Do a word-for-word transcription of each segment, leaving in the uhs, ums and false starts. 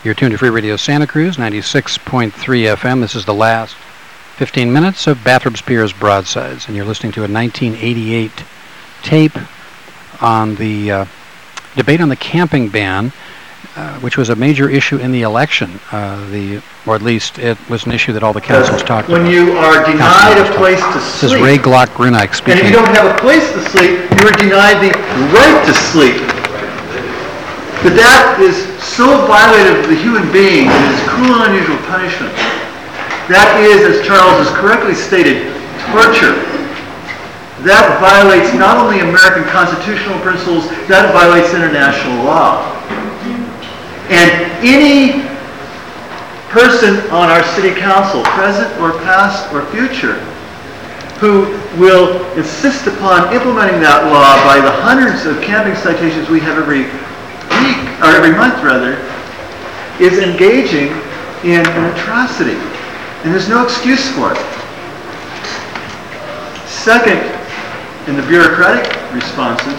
You're tuned to Free Radio Santa Cruz, ninety-six point three F M. This is the last fifteen minutes of Bathrobes Pier's Broadsides, and you're listening to a nineteen eighty-eight tape on the uh, debate on the camping ban, uh, which was a major issue in the election, uh, the or at least it was an issue that all the councils talked when about. When you are denied a place to sleep. This is Ray Glock-Grinike speaking. And if you don't have a place to sleep, you are denied the right to sleep. But that is so violative of the human being, it is cruel and unusual punishment. That is, as Charles has correctly stated, torture. That violates not only American constitutional principles, that violates international law. And any person on our city council, present or past or future, who will insist upon implementing that law by the hundreds of camping citations we have every week, or every month rather, is engaging in an atrocity. And there's no excuse for it. Second, in the bureaucratic responses,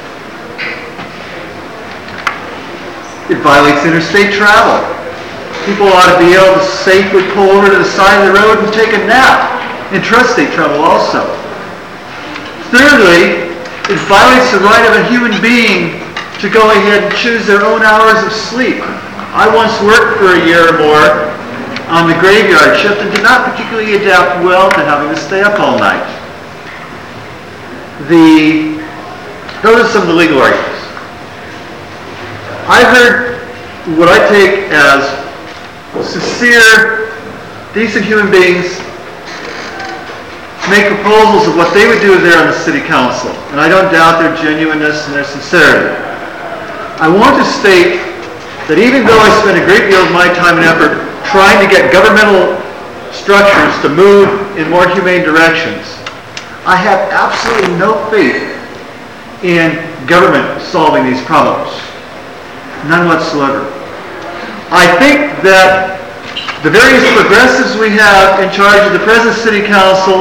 it violates interstate travel. People ought to be able to safely pull over to the side of the road and take a nap. Intrastate travel also. Thirdly, it violates the right of a human being to go ahead and choose their own hours of sleep. I once worked for a year or more on the graveyard shift and did not particularly adapt well to having to stay up all night. The, those are some of the legal arguments. I heard what I take as sincere, decent human beings make proposals of what they would do if they're on the city council. And I don't doubt their genuineness and their sincerity. I want to state that even though I spend a great deal of my time and effort trying to get governmental structures to move in more humane directions, I have absolutely no faith in government solving these problems. None whatsoever. I think that the various progressives we have in charge of the present city council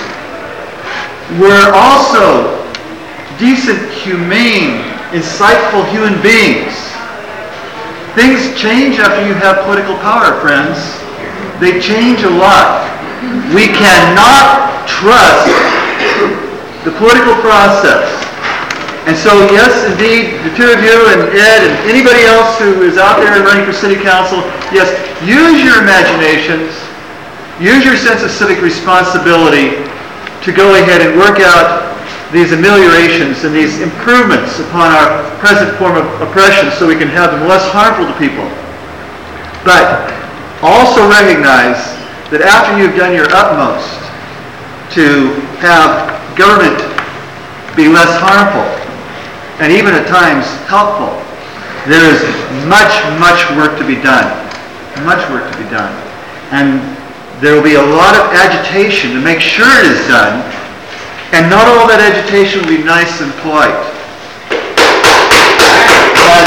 were also decent, humane, insightful human beings. Things change after you have political power, friends. They change a lot. We cannot trust the political process. And so, yes, indeed, the two of you and Ed and anybody else who is out there and running for city council, yes, use your imaginations, use your sense of civic responsibility to go ahead and work out these ameliorations and these improvements upon our present form of oppression so we can have them less harmful to people. But also recognize that after you've done your utmost to have government be less harmful and even at times helpful, there is much, much work to be done. Much work to be done. And there will be a lot of agitation to make sure it is done. And not all that agitation will be nice and polite. But,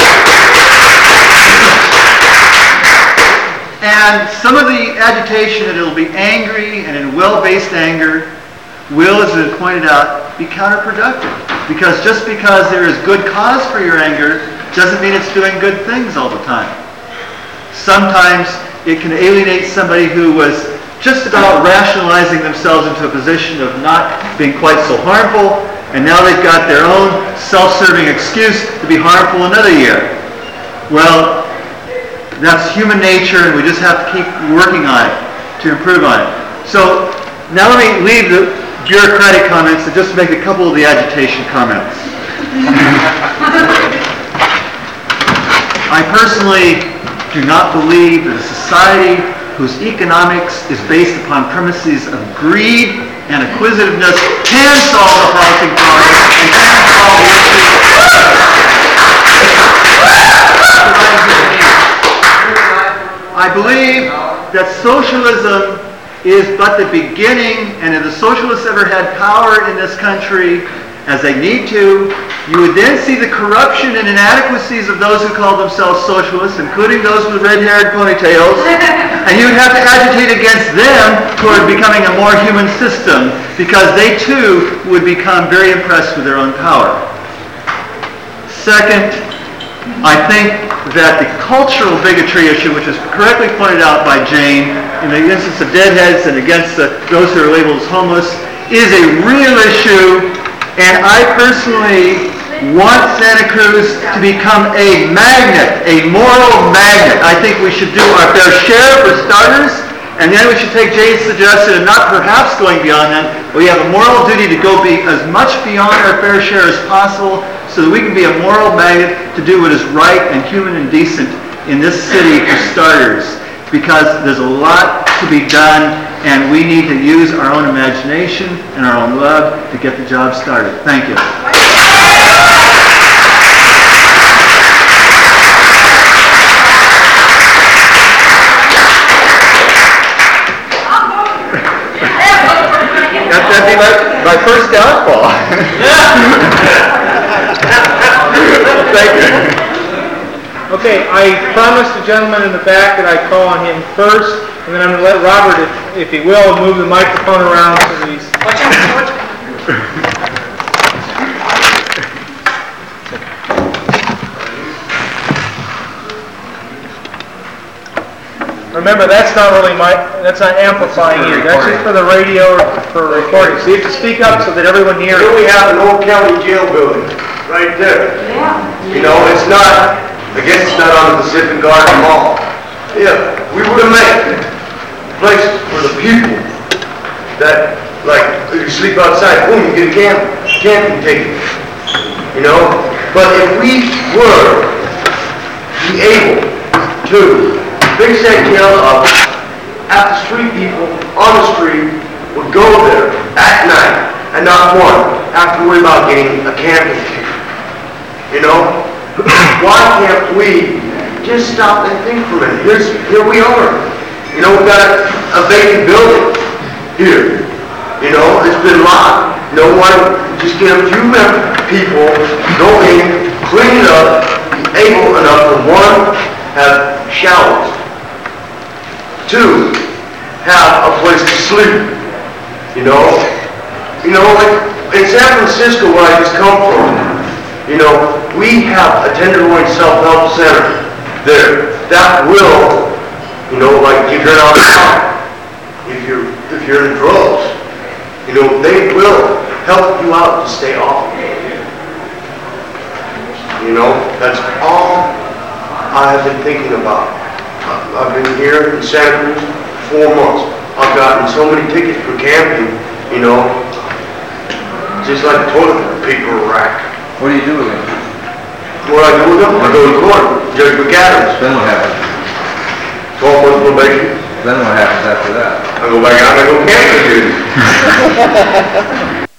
and some of the agitation that it will be angry and in well-based anger will, as has been pointed out, be counterproductive. Because just because there is good cause for your anger doesn't mean it's doing good things all the time. Sometimes it can alienate somebody who was just about rationalizing themselves into a position of not being quite so harmful, and now they've got their own self-serving excuse to be harmful another year. Well, that's human nature, and we just have to keep working on it to improve on it. So now let me leave the bureaucratic comments and just make a couple of the agitation comments. I personally do not believe that a society whose economics is based upon premises of greed and acquisitiveness can solve the housing problem and can solve the issues. I believe that socialism is but the beginning, and if the socialists ever had power in this country, as they need to, you would then see the corruption and inadequacies of those who call themselves socialists, including those with red-haired ponytails, and you would have to agitate against them toward becoming a more human system, because they too would become very impressed with their own power. Second, I think that the cultural bigotry issue, which is correctly pointed out by Jane, in the instance of deadheads and against the, those who are labeled as homeless, is a real issue, and I personally want Santa Cruz to become a magnet, a moral magnet. I think we should do our fair share for starters, and then we should take Jane's suggestion and not perhaps going beyond that, but we have a moral duty to go be as much beyond our fair share as possible so that we can be a moral magnet to do what is right and human and decent in this city for starters, because there's a lot to be done, and we need to use our own imagination and our own love to get the job started. Thank you. that, that'd be my, my first downfall. Thank you. Okay, I promised the gentleman in the back that I'd call on him first, and then I'm going to let Robert, if, if he will, move the microphone around so that he's... Remember, that's not really my, that's not amplifying either. That's just for the radio or for recording. So you have to speak up so that everyone hears. Here we have an old county jail building, right there. Yeah. You know, it's not, I guess it's not on the Pacific Garden Mall. Yeah, we would have made a place for the people that, like, you sleep outside, boom, you get a camp, camping ticket. You know? But if we were be able to fix that jail up, at the street people on the street would go there at night and not one have to worry about getting a camping ticket. You know? Why can't we just stop and think for a minute? Here's, here we are. You know, we've got a, a vacant building here. You know, it's been locked. No one, just get a few people, go in, clean it up, be able enough to, one, have showers. Two, have a place to sleep. You know? You know, like in San Francisco, where I just come from, you know, we have a Tenderloin Self-Help Center there that will, you know, like if you're not out, if you're if you're in drugs, you know, they will help you out to stay off. You know, that's all I have been thinking about. I've been here in Santa Cruz four months. I've gotten so many tickets for camping, you know, just like a toilet paper rack. What do you do with them? What I do with them? I go to court, Judge McAdams. Then what happens? twelve months probation. Then what happens after that? I go back out and I go camping again.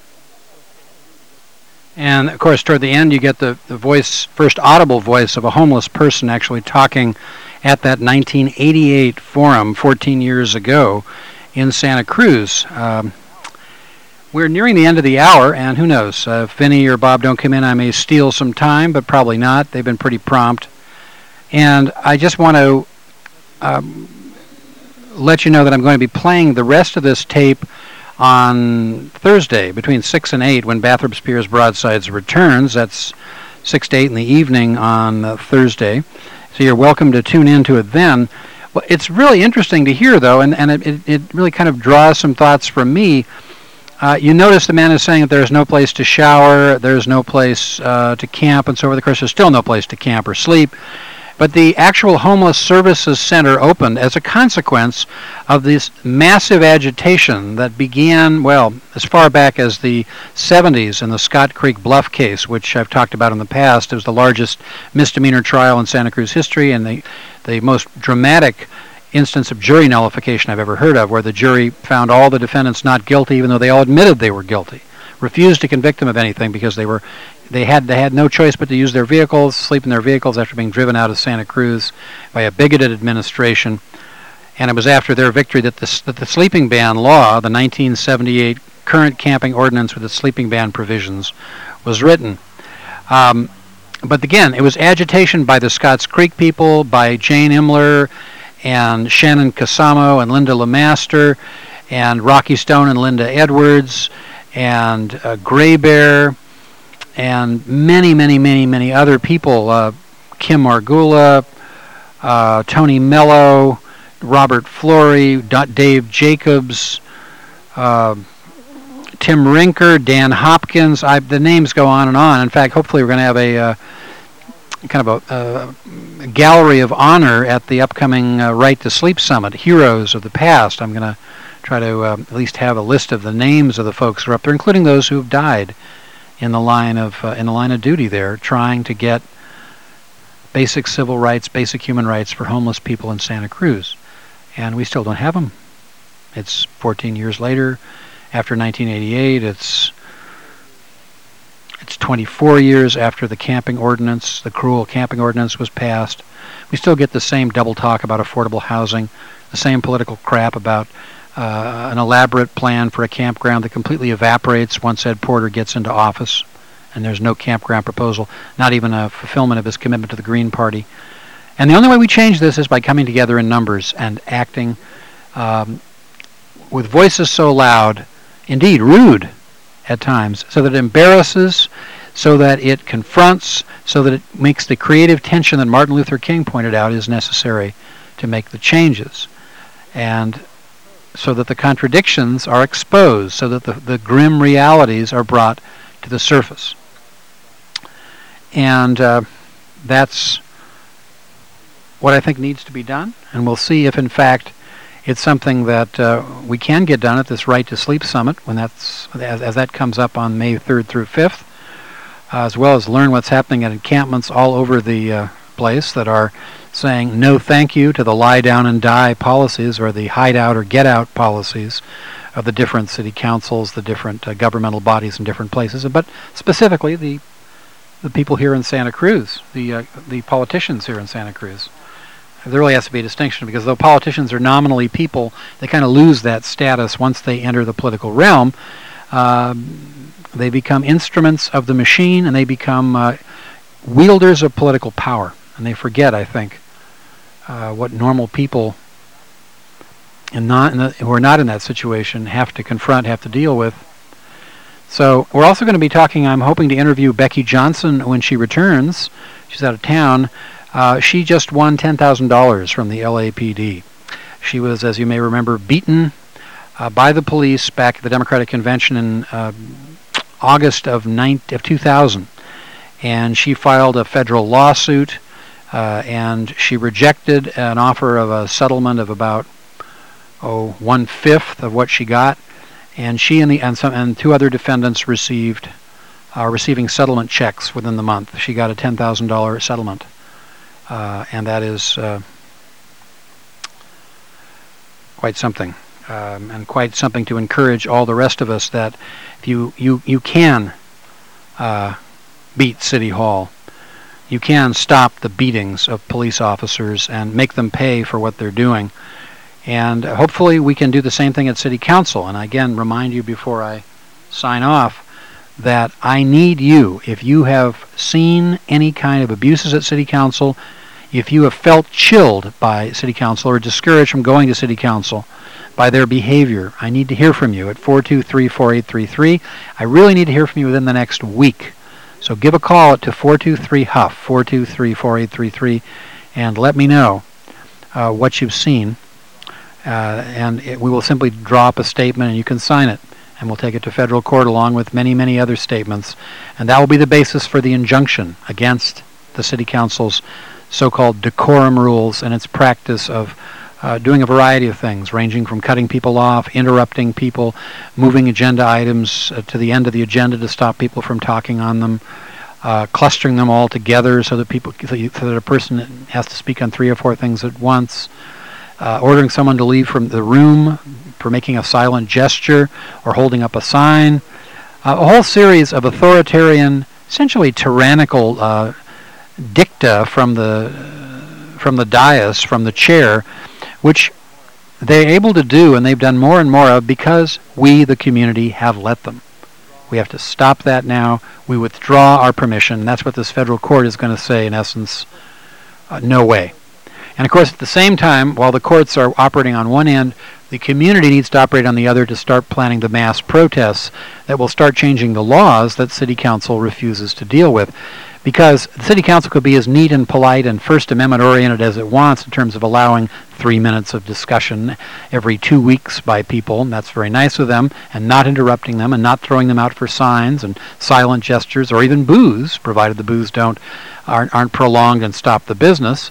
And, of course, toward the end, you get the, the voice, first audible voice of a homeless person actually talking at that nineteen eighty-eight forum fourteen years ago in Santa Cruz. Um, we're nearing the end of the hour, and who knows, uh, if Vinny or Bob don't come in, I may steal some time, but probably not. They've been pretty prompt. And I just want to um, let you know that I'm going to be playing the rest of this tape on Thursday between six and eight when Bathurst Piers Broadsides returns. That's six to eight in the evening on uh, Thursday. So you're welcome to tune in to it then. Well, it's really interesting to hear, though, and, and it, it, it really kind of draws some thoughts from me. Uh, you notice the man is saying that there's no place to shower, there's no place uh, to camp, and so forth. Of course, there's still no place to camp or sleep. But the actual Homeless Services Center opened as a consequence of this massive agitation that began, well, as far back as the seventies in the Scott Creek Bluff case, which I've talked about in the past. It was the largest misdemeanor trial in Santa Cruz history and the, the most dramatic instance of jury nullification I've ever heard of, where the jury found all the defendants not guilty even though they all admitted they were guilty, refused to convict them of anything because they were They had they had no choice but to use their vehicles, sleep in their vehicles after being driven out of Santa Cruz by a bigoted administration. And it was after their victory that the, that the sleeping ban law, the nineteen seventy-eight current camping ordinance with its sleeping ban provisions, was written. Um, but again, it was agitation by the Scotts Creek people, by Jane Imler and Shannon Casamo and Linda LeMaster and Rocky Stone and Linda Edwards and uh, Gray Bear and many, many, many, many other people, uh, Kim Margula, uh, Tony Mello, Robert Flory, D- Dave Jacobs, uh, Tim Rinker, Dan Hopkins. I, the names go on and on. In fact, hopefully we're going to have a uh, kind of a, a gallery of honor at the upcoming uh, Right to Sleep Summit, Heroes of the Past. I'm going to try to uh, at least have a list of the names of the folks who are up there, including those who have died in the line of uh, in the line of duty there, trying to get basic civil rights, basic human rights for homeless people in Santa Cruz. And we still don't have them. It's fourteen years later, after nineteen eighty-eight. It's it's twenty-four years after the camping ordinance, the cruel camping ordinance was passed. We still get the same double talk about affordable housing, the same political crap about uh, an elaborate plan for a campground that completely evaporates once Ed Porter gets into office, and there's no campground proposal, not even a fulfillment of his commitment to the Green Party. And the only way we change this is by coming together in numbers and acting um, with voices so loud, indeed rude at times, so that it embarrasses, so that it confronts, so that it makes the creative tension that Martin Luther King pointed out is necessary to make the changes. And so that the contradictions are exposed, so that the, the grim realities are brought to the surface. And uh, that's what I think needs to be done, and we'll see if in fact it's something that uh, we can get done at this Right to Sleep Summit when that's as, as that comes up on May third through fifth, uh, as well as learn what's happening at encampments all over the uh, place that are saying no thank you to the lie down and die policies, or the hideout or get out policies of the different city councils, the different uh, governmental bodies in different places, but specifically the the people here in Santa Cruz, the uh, the politicians here in Santa Cruz. There really has to be a distinction, because though politicians are nominally people, they kind of lose that status once they enter the political realm. Um, they become instruments of the machine, and they become uh, wielders of political power. And they forget, I think, uh, what normal people and not in the, who are not in that situation have to confront, have to deal with. So we're also going to be talking, I'm hoping to interview Becky Johnson when she returns. She's out of town. Uh, she just won ten thousand dollars from the L A P D. She was, as you may remember, beaten uh, by the police back at the Democratic Convention in uh, August of, of two thousand. And she filed a federal lawsuit, uh, and she rejected an offer of a settlement of about, oh, one-fifth of what she got. And she and, the, and, some, and two other defendants received are receiving settlement checks within the month. She got a ten thousand dollars settlement. Uh, and that is uh, quite something, um, and quite something to encourage all the rest of us that if you you you can uh, beat City Hall, you can stop the beatings of police officers and make them pay for what they're doing, and hopefully we can do the same thing at City Council. And I again remind you before I sign off that I need you. If you have seen any kind of abuses at City Council, if you have felt chilled by City Council or discouraged from going to City Council by their behavior, I need to hear from you at four two three, four eight three three. I really need to hear from you within the next week. So give a call to four two three Huff, four two three, four eight three three, and let me know uh, what you've seen. Uh, and it, we will simply draw up a statement, and you can sign it. And we'll take it to federal court along with many, many other statements. And that will be the basis for the injunction against the City Council's so-called decorum rules and its practice of uh, doing a variety of things, ranging from cutting people off, interrupting people, moving agenda items uh, to the end of the agenda to stop people from talking on them, uh, clustering them all together so that people, so that a person has to speak on three or four things at once, uh, ordering someone to leave from the room for making a silent gesture or holding up a sign, uh, a whole series of authoritarian, essentially tyrannical uh, dicta from the uh, from the dais, from the chair, which they're able to do, and they've done more and more of because we, the community, have let them. We have to stop that now. We withdraw our permission. That's what this federal court is going to say, in essence, uh, no way. And of course, at the same time, while the courts are operating on one end, The community needs to operate on the other to start planning the mass protests that will start changing the laws that City Council refuses to deal with. Because the City Council could be as neat and polite and First Amendment oriented as it wants in terms of allowing three minutes of discussion every two weeks by people, and that's very nice of them, and not interrupting them and not throwing them out for signs and silent gestures or even boos, provided the boos don't aren't, aren't prolonged and stop the business.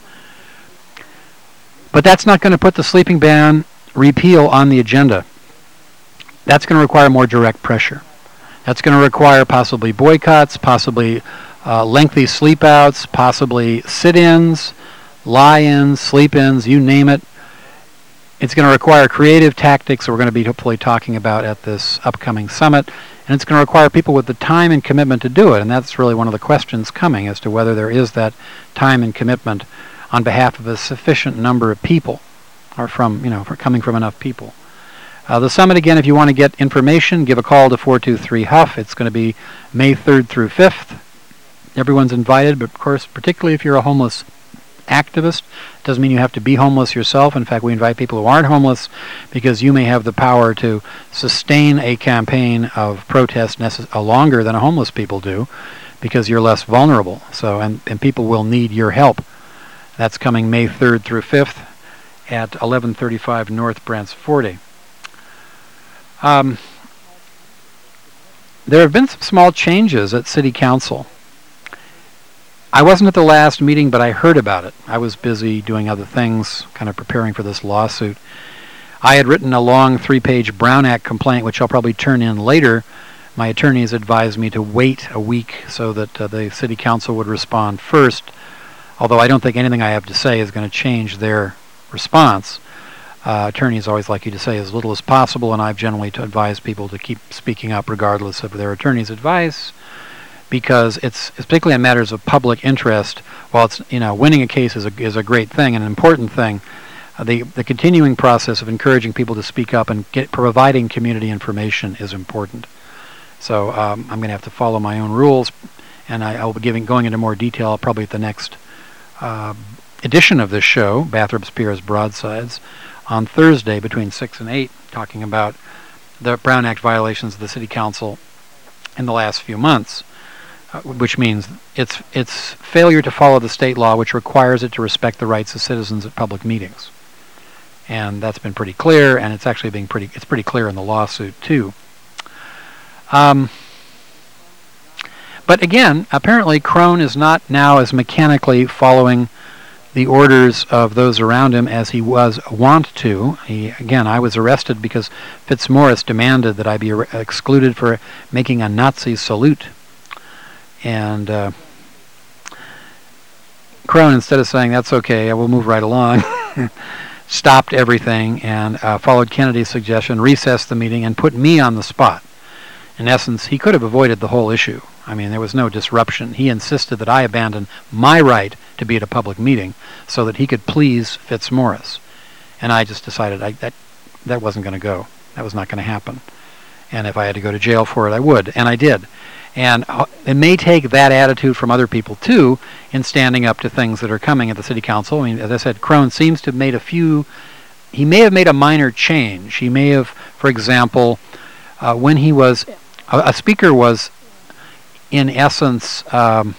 But that's not going to put the sleeping ban repeal on the agenda. That's going to require more direct pressure. That's going to require possibly boycotts, possibly Uh, lengthy sleep-outs, possibly sit-ins, lie-ins, sleep-ins, you name it. It's going to require creative tactics that we're going to be hopefully talking about at this upcoming summit, and it's going to require people with the time and commitment to do it, and that's really one of the questions coming as to whether there is that time and commitment on behalf of a sufficient number of people, or from, you know, for coming from enough people. Uh, the summit, again, if you want to get information, give a call to four two three Huff. It's going to be May third through fifth. Everyone's invited, but of course, particularly if you're a homeless activist, doesn't mean you have to be homeless yourself. In fact, we invite people who aren't homeless because you may have the power to sustain a campaign of protest necess- uh, longer than homeless people do because you're less vulnerable. So, and, and people will need your help. That's coming May third through fifth at eleven thirty-five North Brant's forty. Um, there have been some small changes at City Council. I wasn't at the last meeting, but I heard about it. I was busy doing other things, kind of preparing for this lawsuit. I had written a long three-page Brown Act complaint, which I'll probably turn in later. My attorneys advised me to wait a week so that uh, the City Council would respond first, although I don't think anything I have to say is going to change their response. Uh, attorneys always like you to say as little as possible, and I've generally to advise people to keep speaking up regardless of their attorney's advice, because it's, it's particularly in matters of public interest. While it's, you know, winning a case is a is a great thing, an important thing. Uh, the the continuing process of encouraging people to speak up and get providing community information is important. So um, I'm going to have to follow my own rules, and I, I'll be giving going into more detail probably at the next uh, edition of this show, Bathurst Piers Broadsides, on Thursday between six and eight, talking about the Brown Act violations of the City Council in the last few months. Uh, which means it's it's failure to follow the state law, which requires it to respect the rights of citizens at public meetings, and that's been pretty clear. And it's actually being pretty it's pretty clear in the lawsuit too. Um, but again, apparently Crone is not now as mechanically following the orders of those around him as he was wont to. He, again, I was arrested because Fitzmaurice demanded that I be ar- excluded for making a Nazi salute. And uh, Crone, instead of saying, that's okay, I will move right along, stopped everything and uh, followed Kennedy's suggestion, recessed the meeting, and put me on the spot. In essence, he could have avoided the whole issue. I mean, there was no disruption. He insisted that I abandon my right to be at a public meeting so that he could please Fitzmaurice. And I just decided I, that that wasn't going to go. That was not going to happen. And if I had to go to jail for it, I would. And I did. And it may take that attitude from other people, too, in standing up to things that are coming at the City Council. I mean, as I said, Crone seems to have made a few... He may have made a minor change. He may have, for example, uh, when he was... A, a speaker was, in essence... Um,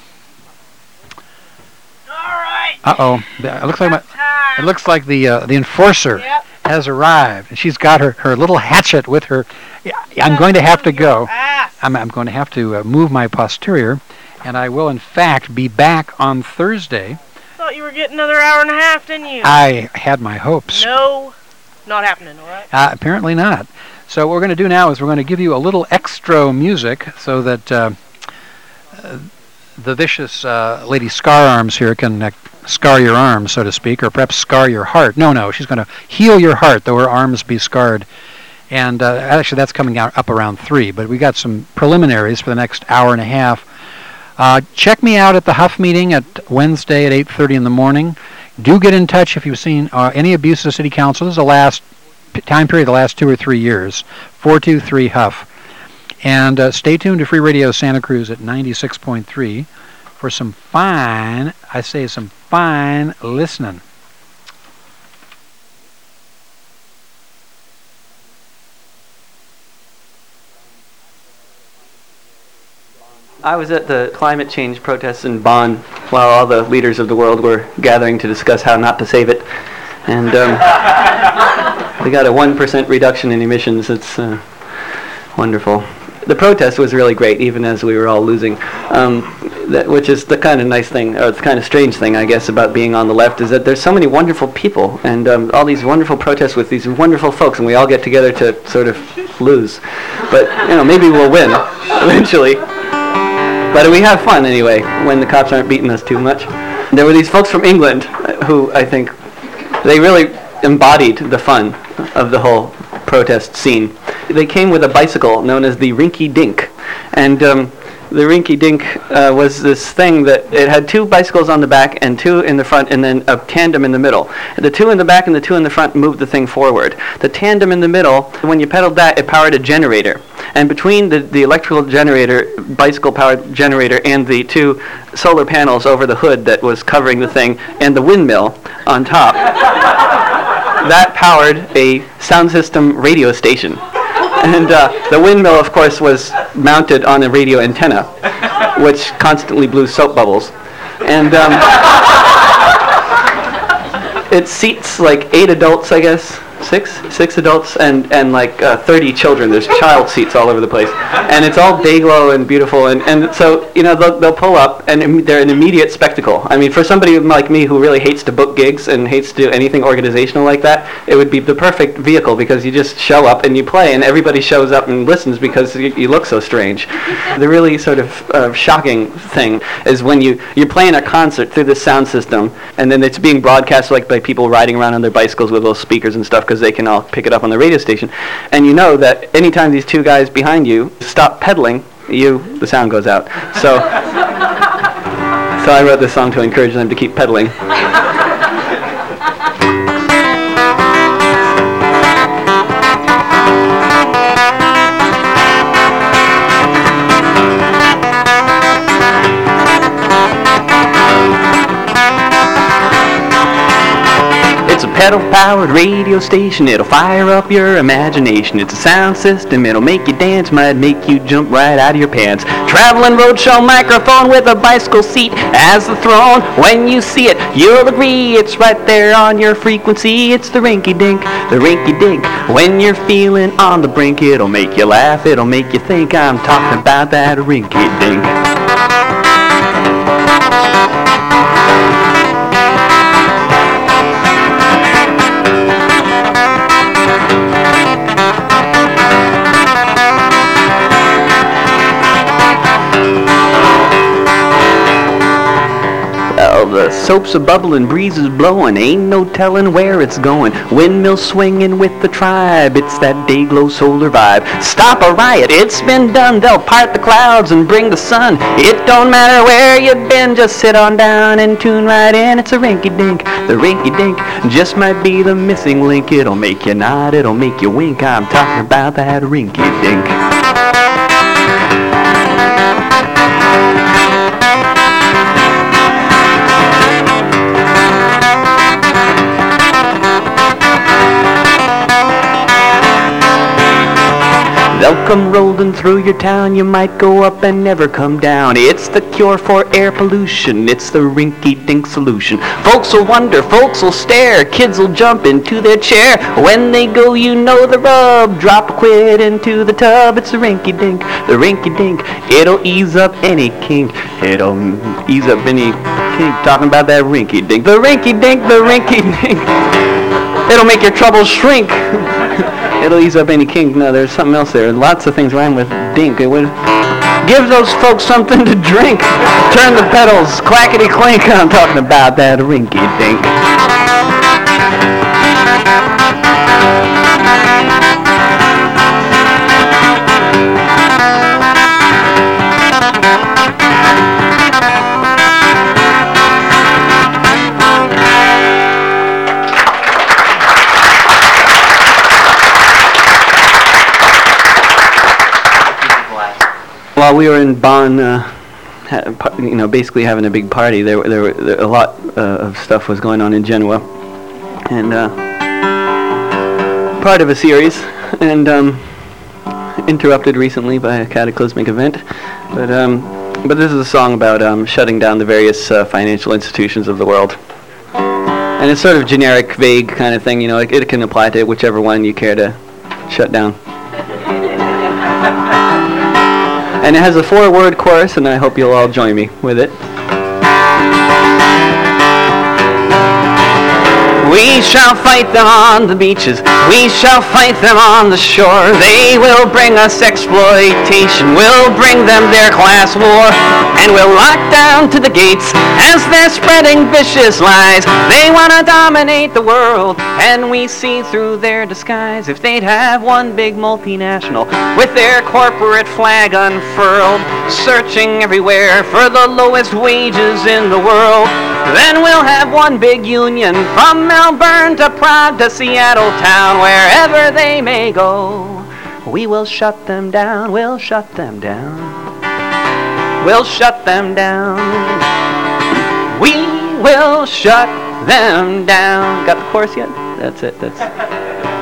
All right. Uh-oh. It looks like, my, it looks like the, uh, the enforcer Yep. has arrived. And she's got her, her little hatchet with her... I'm going to have to go. I'm, I'm going to have to uh, move my posterior, and I will, in fact, be back on Thursday. Thought you were getting another hour and a half, didn't you? I had my hopes. No, not happening, all right? Uh, apparently not. So what we're going to do now is we're going to give you a little extra music so that uh, uh, the vicious uh, Lady Scar Arms here can uh, scar your arms, so to speak, or perhaps scar your heart. No, no, she's going to heal your heart, though her arms be scarred. And uh, actually, that's coming out up around three. But we got some preliminaries for the next hour and a half. Uh, check me out at the Huff meeting at Wednesday at eight thirty in the morning. Do get in touch if you've seen uh, any abuses of City Council. This is the last p- time period, the last two or three years. four two three Huff. And uh, stay tuned to Free Radio Santa Cruz at ninety-six point three for some fine, I say some fine listening. I was at the climate change protests in Bonn while all the leaders of the world were gathering to discuss how not to save it. And um, we got a one percent reduction in emissions. It's uh, wonderful. The protest was really great, even as we were all losing, um, that, which is the kind of nice thing, or the kind of strange thing, I guess, about being on the left, is that there's so many wonderful people, and um, all these wonderful protests with these wonderful folks, and we all get together to sort of lose. But, you know, maybe we'll win eventually. But we have fun anyway, when the cops aren't beating us too much. There were these folks from England who, I think, they really embodied the fun of the whole protest scene. They came with a bicycle known as the Rinky Dink, and um, the Rinky Dink uh, was this thing that it had two bicycles on the back and two in the front, and then a tandem in the middle. The two in the back and the two in the front moved the thing forward. The tandem in the middle, when you pedaled that, it powered a generator. And between the, the electrical generator, bicycle-powered generator, and the two solar panels over the hood that was covering the thing, and the windmill on top, that powered a sound system radio station. And uh, the windmill, of course, was mounted on a radio antenna, which constantly blew soap bubbles. And um, it seats like eight adults, I guess, six, six adults, and and like uh, thirty children. There's child seats all over the place, and it's all day glow and beautiful. And, and so you know they'll they'll pull up, and im- they're an immediate spectacle. I mean, for somebody like me who really hates to book gigs and hates to do anything organizational like that, it would be the perfect vehicle, because you just show up and you play, and everybody shows up and listens because you, you look so strange. The really sort of uh, shocking thing is when you you're playing a concert through this sound system, and then it's being broadcast like by people riding around on their bicycles with little speakers and stuff, because they can all pick it up on the radio station. And you know that anytime these two guys behind you stop pedaling, you the sound goes out. So, so I wrote this song to encourage them to keep pedaling. Pedal-powered radio station, it'll fire up your imagination. It's a sound system, it'll make you dance, might make you jump right out of your pants. Traveling roadshow microphone with a bicycle seat as the throne. When you see it, you'll agree it's right there on your frequency. It's the Rinky-Dink, the Rinky-Dink. When you're feeling on the brink, it'll make you laugh, it'll make you think. I'm talking about that Rinky-Dink. The soap's a bubbling, breezes blowing, ain't no telling where it's going. Windmill swinging with the tribe, it's that day-glow solar vibe. Stop a riot, it's been done, they'll part the clouds and bring the sun. It don't matter where you've been, just sit on down and tune right in. It's a Rinky-Dink, the Rinky-Dink, just might be the missing link. It'll make you nod, it'll make you wink. I'm talking about that Rinky-Dink. They'll come rolling through your town, you might go up and never come down. It's the cure for air pollution, it's the Rinky-Dink solution. Folks will wonder, folks will stare, kids will jump into their chair. When they go, you know the rub, drop a quid into the tub. It's the Rinky-Dink, the Rinky-Dink, it'll ease up any kink. It'll ease up any kink, talking about that Rinky-Dink. The Rinky-Dink, the Rinky-Dink, it'll make your troubles shrink. It'll ease up any kink. No, there's something else there. Lots of things rhyme with dink. It would give those folks something to drink. Turn the pedals, clackety clink. I'm talking about that Rinky-Dink. While we were in Bonn, uh, ha- you know, basically having a big party, there, there, were, there a lot uh, of stuff was going on in Genoa, and uh, part of a series, and um, interrupted recently by a cataclysmic event. But um, But this is a song about um, shutting down the various uh, financial institutions of the world. And it's sort of generic, vague kind of thing, you know, it, it can apply to whichever one you care to shut down. And it has a four-word chorus, and I hope you'll all join me with it. We shall fight them on the beaches, we shall fight them on the shore. They will bring us exploitation, we'll bring them their class war. And we'll lock down to the gates as they're spreading vicious lies. They want to dominate the world, and we see through their disguise. If they'd have one big multinational with their corporate flag unfurled, searching everywhere for the lowest wages in the world, then we'll have one big union from Melbourne to Prague to Seattle town, wherever they may go. We will shut them down, we'll shut them down. We'll shut them down. We will shut them down. Got the chorus yet? That's it, that's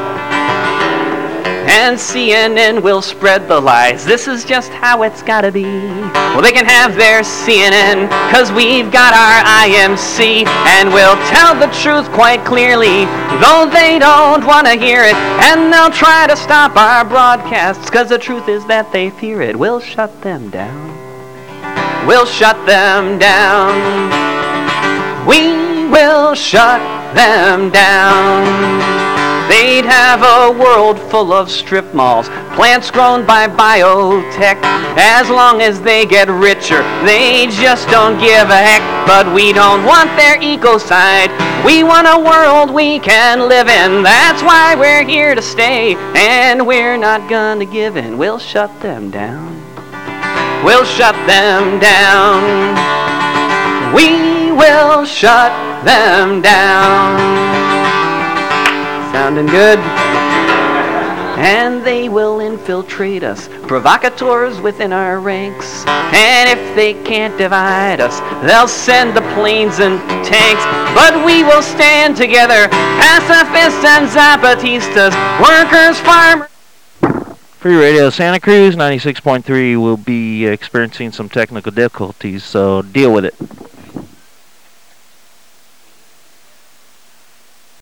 And C N N will spread the lies. This is just how it's gotta be. Well, they can have their C N N, cause we've got our I M C. And we'll tell the truth quite clearly, though they don't wanna hear it. And they'll try to stop our broadcasts, cause the truth is that they fear it. We'll shut them down. We'll shut them down. We will shut them down. They'd have a world full of strip malls, plants grown by biotech. As long as they get richer, they just don't give a heck. But we don't want their ecocide. We want a world we can live in. That's why we're here to stay, and we're not gonna give in. We'll shut them down. We'll shut them down. We will shut them down. Sounding good? And they will infiltrate us, provocateurs within our ranks. And if they can't divide us, they'll send the planes and tanks. But we will stand together, pacifists and zapatistas, workers, farmers. Free Radio Santa Cruz ninety-six point three will be experiencing some technical difficulties, so deal with it.